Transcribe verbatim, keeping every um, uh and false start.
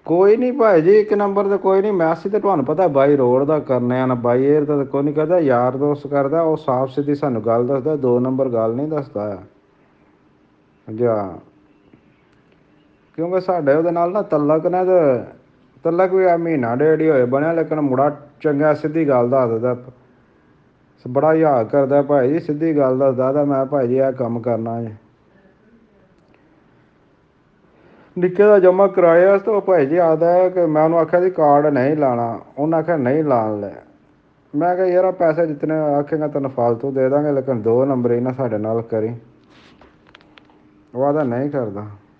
ਕੋਈ ਨਹੀਂ ਭਾਈ ਜੀ, ਇੱਕ ਨੰਬਰ ਤੇ ਕੋਈ ਨਹੀਂ। ਮੈਸੇਜ ਤੇ ਤੁਹਾਨੂੰ ਪਤਾ ਬਾਈ ਰੋਡ ਦਾ ਕਰਨੇ ਆ ਨਾ, ਬਾਈ ਏਅਰ ਦਾ ਕੋਈ ਨਹੀਂ ਕਰਦਾ। ਯਾਰ ਦੋਸਤ ਕਰਦਾ, ਉਹ ਸਾਫ਼ ਸਿੱਧੀ ਸਾਨੂੰ ਗੱਲ ਦੱਸਦਾ, ਦੋ ਨੰਬਰ ਗੱਲ ਨਹੀਂ ਦੱਸਦਾ ਜਾ। ਕਿਉਂਕਿ ਸਾਡੇ ਉਹਦੇ ਨਾਲ ਨਾ ਤਲਕ ਨੇ ਤੇ ਤਲਕ ਵੀ ਆ ਮਹੀਨਾ ਡੇਢ ਹੀ ਹੋਏ ਬਣਿਆ, ਲੇਕਿਨ ਮੁੜਾ ਚੰਗਾ ਸਿੱਧੀ ਗੱਲ ਦੱਸਦਾ, ਬੜਾ ਯਾਦ ਕਰਦਾ ਭਾਈ ਜੀ, ਸਿੱਧੀ ਗੱਲ ਦੱਸਦਾ ਤਾਂ ਮੈਂ ਭਾਈ ਜੀ ਇਹ ਕੰਮ ਕਰਨਾ ਜੀ। ਨਿੱਕੇ ਦਾ ਜਮਾ ਕਰਾਇਆ ਤਾਂ ਉਹ ਭਾਈ ਜੀ ਆਦਾ ਕਿ ਮੈਂ ਉਹਨੂੰ ਆਖਿਆ ਸੀ ਕਾਰਡ ਨਹੀਂ ਲਾਉਣਾ, ਉਹਨੇ ਆਖਿਆ ਨਹੀਂ ਲਾਉਣ ਲੈ। ਮੈਂ ਕਿਹਾ ਯਾਰ ਪੈਸੇ ਜਿਤਨੇ ਆਖੇਗਾ ਤੈਨੂੰ ਫਾਲਤੂ ਦੇ ਦਾਂਗੇ, ਲੇਕਿਨ ਦੋ ਨੰਬਰ ਹੀ ਨਾ ਸਾਡੇ ਨਾਲ ਕਰੀ। ਉਹ ਆਦਾ ਨਹੀਂ ਕਰਦਾ।